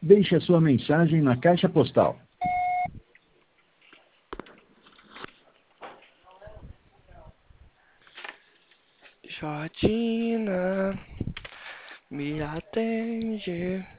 Deixe a sua mensagem na caixa postal. Joatina, me atende.